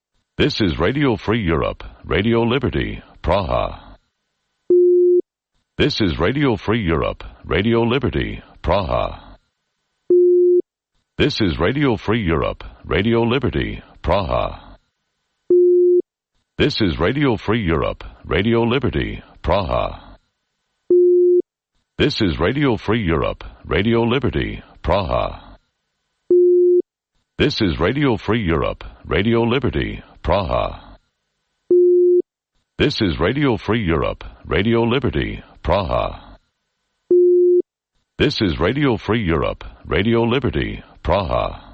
Speaker 1: This is Radio Free Europe, Radio Liberty, Praha. This is Radio Free Europe, Radio Liberty, Praha. This is Radio Free Europe, Radio Liberty, Praha. This is Radio Free Europe, Radio Liberty, Praha. This is Radio Free Europe, Radio Liberty, Praha. This is Radio Free Europe, Radio Liberty, Praha. This is Radio Free Europe, Radio Liberty, Praha. This is Radio Free Europe, Radio Liberty, Praha.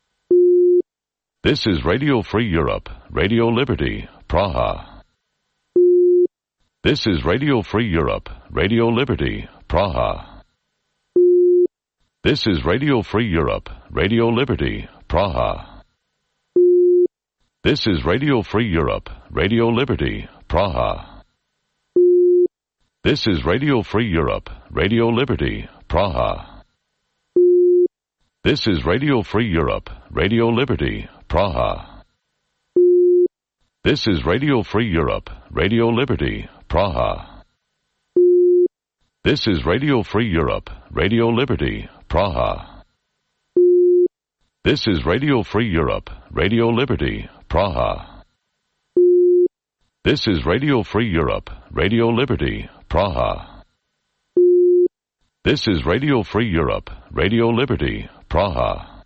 Speaker 1: This is Radio Free Europe, Radio Liberty, Praha. This is Radio Free Europe, Radio Liberty, Praha. This is Radio Free Europe, Radio Liberty, Praha. This is Radio Free Europe, Radio Liberty, Praha. This is Radio Free Europe, Radio Liberty, Praha. This is Radio Free Europe, Radio Liberty, Praha. This is Radio Free Europe, Radio Liberty, Praha. This is Radio Free Europe, Radio Liberty, Praha. This is Radio Free Europe, Radio Liberty, Praha. This is Radio Free Europe, Radio Liberty, Praha. This is Radio Free Europe, Radio Liberty, Praha.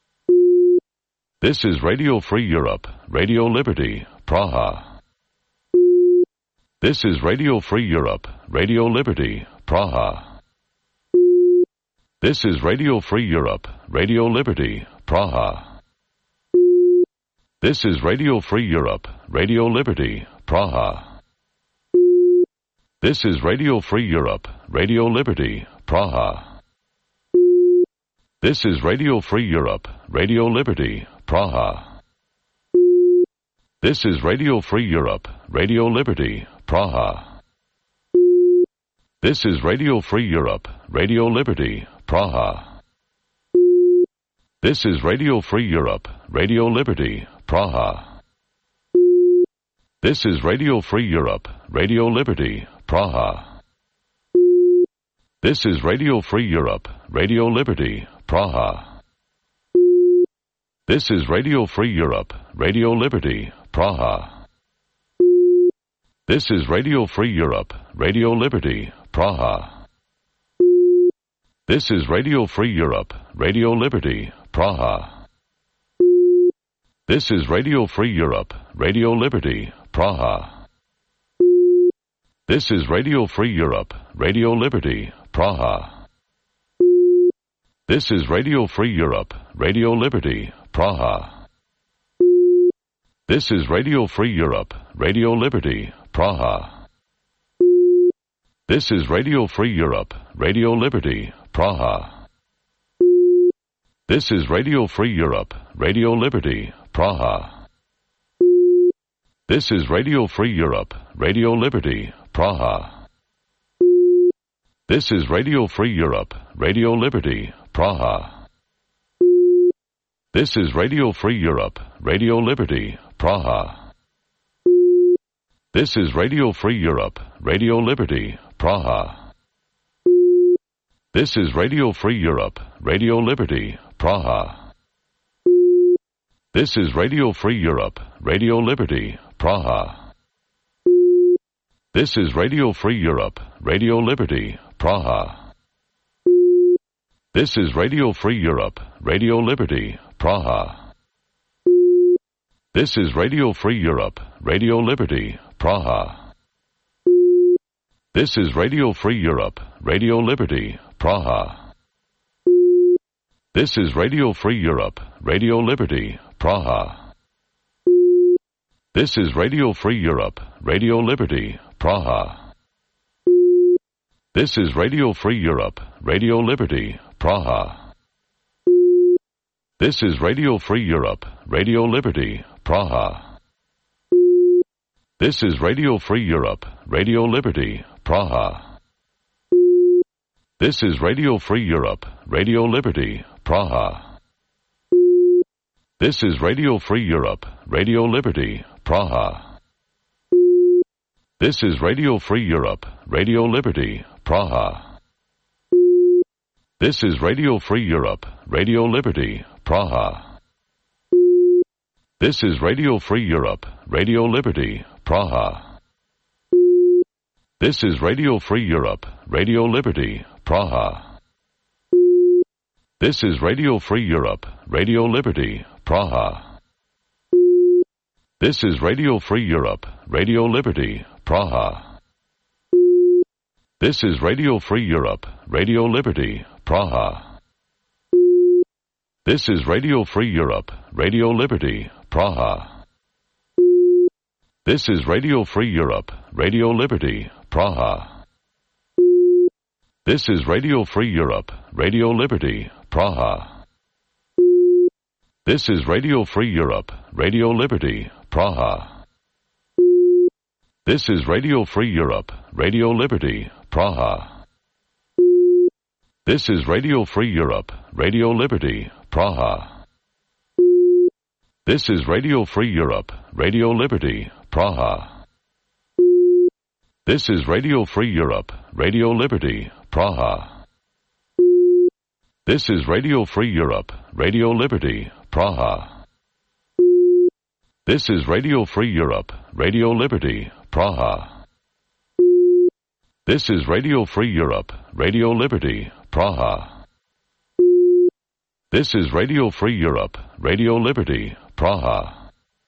Speaker 1: This is Radio Free Europe, Radio Liberty, Praha. This is Radio Free Europe, Radio Liberty, Praha. This is Radio Free Europe, Radio Liberty, Praha. This is Radio Free Europe, Radio Liberty, Praha. This is Radio Free Europe, Radio Liberty, Praha. This is Radio Free Europe, Radio Liberty, Praha. This is Radio Free Europe, Radio Liberty, Praha. This is Radio Free Europe, Radio Liberty, Praha. This is Radio Free Europe, Radio Liberty, Praha. This is Radio Free Europe, Radio Liberty, Praha. This is Radio Free Europe, Radio Liberty, Praha. This is Radio Free Europe, Radio Liberty, Praha. This is Radio Free Europe, Radio Liberty, Praha. This is Radio Free Europe, Radio Liberty, Praha. This is Radio Free Europe, Radio Liberty, Praha. This is Radio Free Europe, Radio Liberty, Praha. This is Radio Free Europe, Radio Liberty, Praha. This is Radio Free Europe, Radio Liberty, Praha. This is Radio Free Europe, Radio Liberty, Praha. This is Radio Free Europe, Radio Liberty, Praha. This is Radio Free Europe, Radio Liberty, Praha. This is Radio Free Europe, Radio Liberty, Praha. This is Radio Free Europe, Radio Liberty, Praha. This is Radio Free Europe, Radio Liberty, Praha. This is Radio Free Europe, Radio Liberty, Praha. This is Radio Free Europe, Radio Liberty, Praha. This is Radio Free Europe, Radio Liberty, Praha. This is Radio Free Europe, Radio Liberty, Praha. This is Radio Free Europe, Radio Liberty, Praha. This is Radio Free Europe, Radio Liberty, Praha. This is Radio Free Europe, Radio Liberty, Praha. This is Radio Free Europe, Radio Liberty, Praha. This is Radio Free Europe, Radio Liberty, Praha. This is Radio Free Europe, Radio Liberty, Praha. This is Radio Free Europe, Radio Liberty, Praha. This is Radio Free Europe, Radio Liberty, Praha. This is Radio Free Europe, Radio Liberty, Praha. This is Radio Free Europe, Radio Liberty, Praha. This is Radio Free Europe, Radio Liberty, Praha. This is Radio Free Europe, Radio Liberty, Praha. This is Radio Free Europe, Radio Liberty, Praha. This is Radio Free Europe, Radio Liberty, Praha. This is Radio Free Europe, Radio Liberty, Praha. This is Radio Free Europe, Radio Liberty, Praha. This is Radio Free Europe, Radio Liberty, Praha. This is Radio Free Europe, Radio Liberty, Praha. This is Radio Free Europe, Radio Liberty, Praha. This is Radio Free Europe, Radio Liberty, Praha. This is Radio Free Europe, Radio Liberty, Praha. This is Radio Free Europe, Radio Liberty, Praha. This is Radio Free Europe, Radio Liberty, Praha. This is Radio Free Europe, Radio Liberty, Praha. This is Radio Free Europe, Radio Liberty, Praha. This is Radio Free Europe, Radio Liberty, Praha. This is Radio Free Europe, Radio Liberty, Praha. This is Radio Free Europe, Radio Liberty, Praha.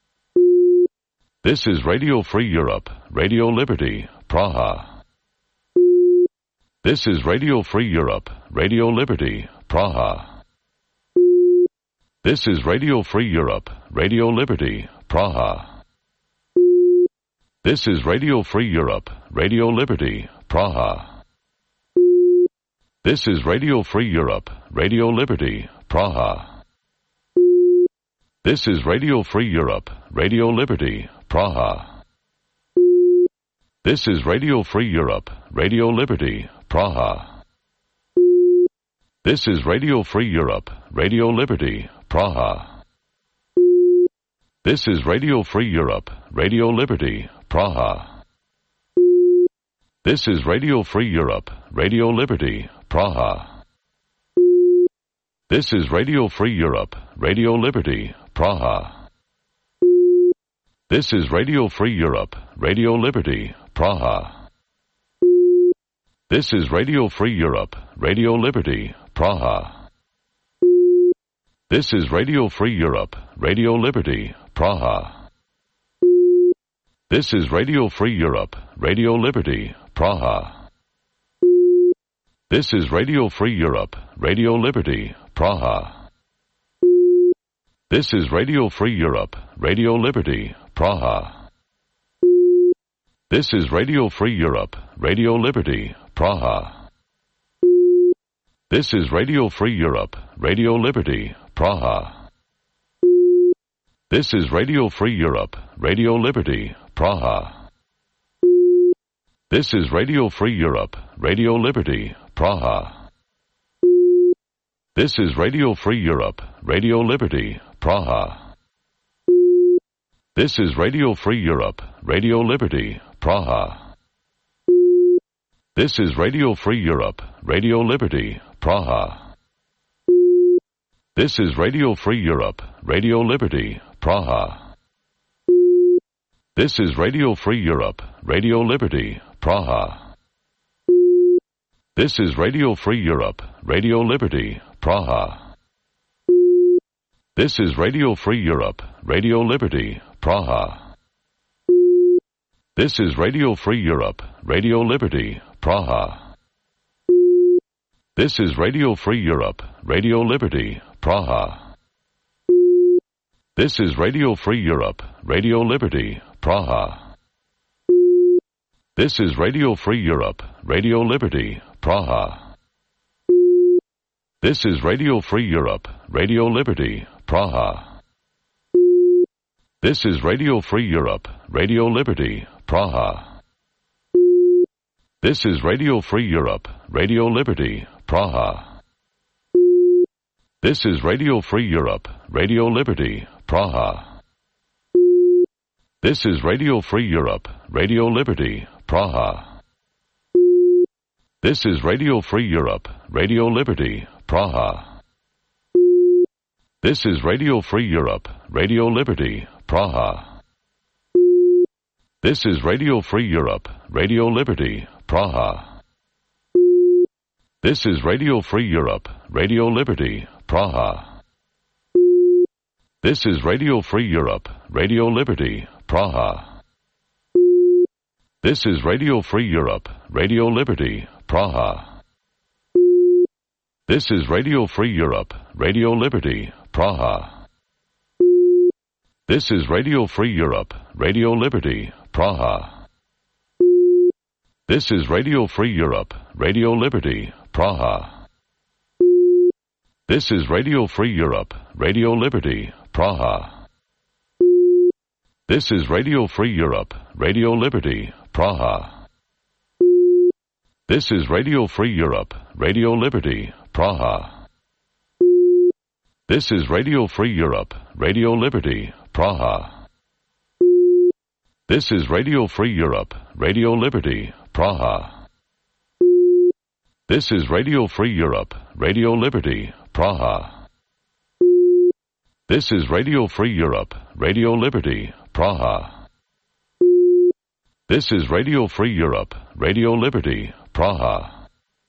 Speaker 1: This is Radio Free Europe, Radio Liberty, Praha. This is Radio Free Europe, Radio Liberty, Praha. This is Radio Free Europe, Radio Liberty, Praha. This is Radio Free Europe, Radio Liberty, Praha. This is Radio Free Europe, Radio Liberty, Praha. This is Radio Free Europe, Radio Liberty, Praha. This is Radio Free Europe, Radio Liberty, Praha. This is Radio Free Europe, Radio Liberty, Praha. This is Radio Free Europe, Radio Liberty, Praha. This is Radio Free Europe, Radio Liberty, Praha. This is Radio Free Europe, Radio Liberty, Praha. This is Radio Free Europe, Radio Liberty, Praha. This is Radio Free Europe, Radio Liberty, Praha. This is Radio Free Europe, Radio Liberty, Praha. This is Radio Free Europe, Radio Liberty, Praha. This is Radio Free Europe, Radio Liberty, Praha. This is Radio Free Europe, Radio Liberty, Praha. This is Radio Free Europe, Radio Liberty, Praha. This is Radio Free Europe, Radio Liberty, Praha. This is Radio Free Europe, Radio Liberty, Praha. This is Radio Free Europe, Radio Liberty, Praha. This is Radio Free Europe, Radio Liberty, Praha. This is Radio Free Europe, Radio Liberty, Praha. This is Radio Free Europe, Radio Liberty, Praha. This is Radio Free Europe, Radio Liberty, Praha. This is Radio Free Europe, Radio Liberty, Praha. This is Radio Free Europe, Radio Liberty, Praha. This is Radio Free Europe, Radio Liberty, Praha. This is Radio Free Europe, Radio Liberty, Praha. This is Radio Free Europe, Radio Liberty, Praha. This is Radio Free Europe, Radio Liberty, Praha. This is Radio Free Europe, Radio Liberty, Praha. This is Radio Free Europe, Radio Liberty, Praha. This is Radio Free Europe, Radio Liberty, Praha. This is Radio Free Europe, Radio Liberty, Praha. This is Radio Free Europe, Radio Liberty, Praha. This is Radio Free Europe, Radio Liberty, Praha. This is Radio Free Europe, Radio Liberty, Praha. This is Radio Free Europe, Radio Liberty, Praha. This is Radio Free Europe, Radio Liberty, Praha. This is Radio Free Europe, Radio Liberty, Praha. This is Radio Free Europe, Radio Liberty, Praha. This is Radio Free Europe, Radio Liberty, Praha. This is Radio Free Europe, Radio Liberty, Praha. This is Radio Free Europe, Radio Liberty, Praha. This is Radio Free Europe, Radio Liberty, Praha. This is Radio Free Europe, Radio Liberty, Praha. This is Radio Free Europe, Radio Liberty, Praha. This is Radio Free Europe, Radio Liberty, Praha. This is Radio Free Europe, Radio Liberty, Praha. This is Radio Free Europe, Radio Liberty, Praha. This is Radio Free Europe, Radio Liberty, Praha. This is Radio Free Europe, Radio Liberty, Praha. This is Radio Free Europe, Radio Liberty, Praha.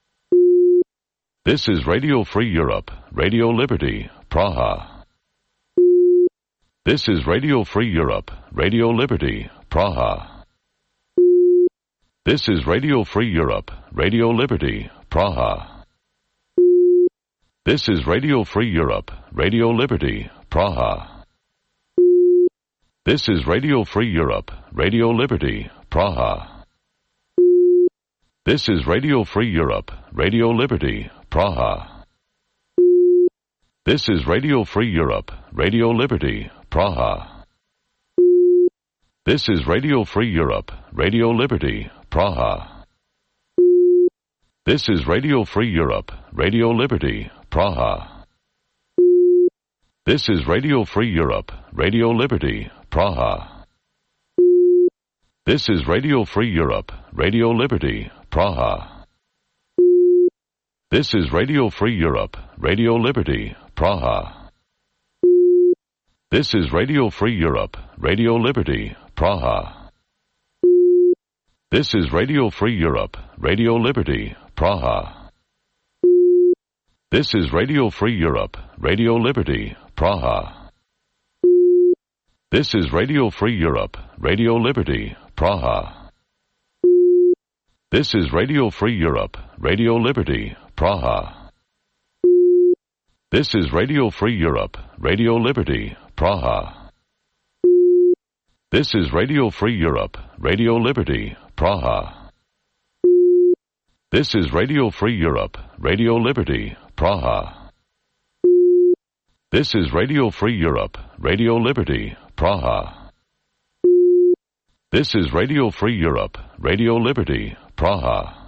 Speaker 1: This is Radio Free Europe, Radio Liberty, Praha. This is Radio Free Europe, Radio Liberty, Praha. This is Radio Free Europe, Radio Liberty, Praha. This is Radio Free Europe, Radio Liberty, Praha. This is Radio Free Europe, Radio Liberty, Praha. This is Radio Free Europe, Radio Liberty, Praha. This is Radio Free Europe, Radio Liberty, Praha. This is Radio Free Europe, Radio Liberty, Praha. This is Radio Free Europe, Radio Liberty, Praha. This is Radio Free Europe, Radio Liberty, Praha. This is Radio Free Europe, Radio Liberty, Praha. This is Radio Free Europe, Radio Liberty, Praha. This is Radio Free Europe, Radio Liberty, Praha. This is Radio Free Europe, Radio Liberty, Praha. This is Radio Free Europe, Radio Liberty, Praha. This is Radio Free Europe, Radio Liberty, Praha. This is Radio Free Europe, Radio Liberty, Praha. This is Radio Free Europe, Radio Liberty, Praha. This is Radio Free Europe, Radio Liberty, Praha. This is Radio Free Europe, Radio Liberty, Praha. This is Radio Free Europe, Radio Liberty, Praha. This is Radio Free Europe, Radio Liberty, Praha.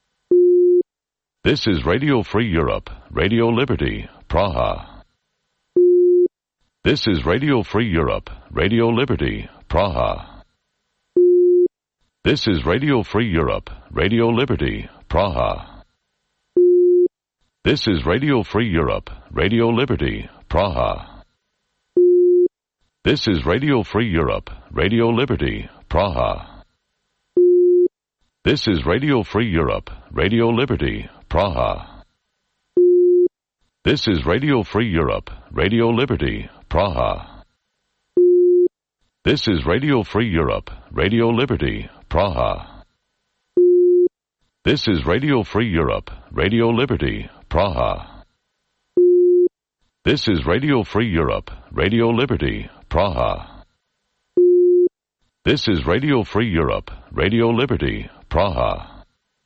Speaker 1: This is Radio Free Europe, Radio Liberty, Praha. This is Radio Free Europe, Radio Liberty, Praha. This is Radio Free Europe, Radio Liberty, Praha. This is Radio Free Europe, Radio Liberty, Praha. This is Radio Free Europe, Radio Liberty, Praha. This is Radio Free Europe, Radio Liberty, Praha. This is Radio Free Europe, Radio Liberty, Praha. This is Radio Free Europe, Radio Liberty, Praha. This is Radio Free Europe, Radio Liberty, Praha. This is Radio Free Europe, Radio Liberty, Praha. This is Radio Free Europe, Radio Liberty, Praha.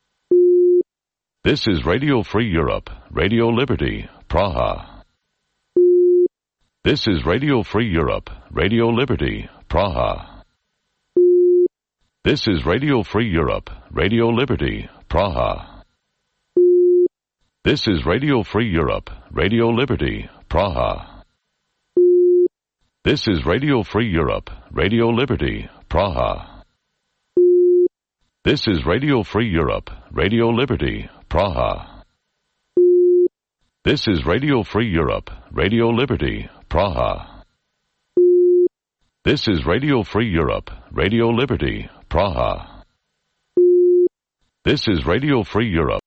Speaker 1: This is Radio Free Europe, Radio Liberty, Praha. This is Radio Free Europe, Radio Liberty, Praha. This is Radio Free Europe, Radio Liberty, Praha. This is Radio Free Europe, Radio Liberty, Praha. This is Radio Free Europe, Radio Liberty, Praha. This is Radio Free Europe, Radio Liberty, Praha. This is Radio Free Europe, Radio Liberty, Praha. This is Radio Free Europe, Radio Liberty, Praha. This is Radio Free Europe.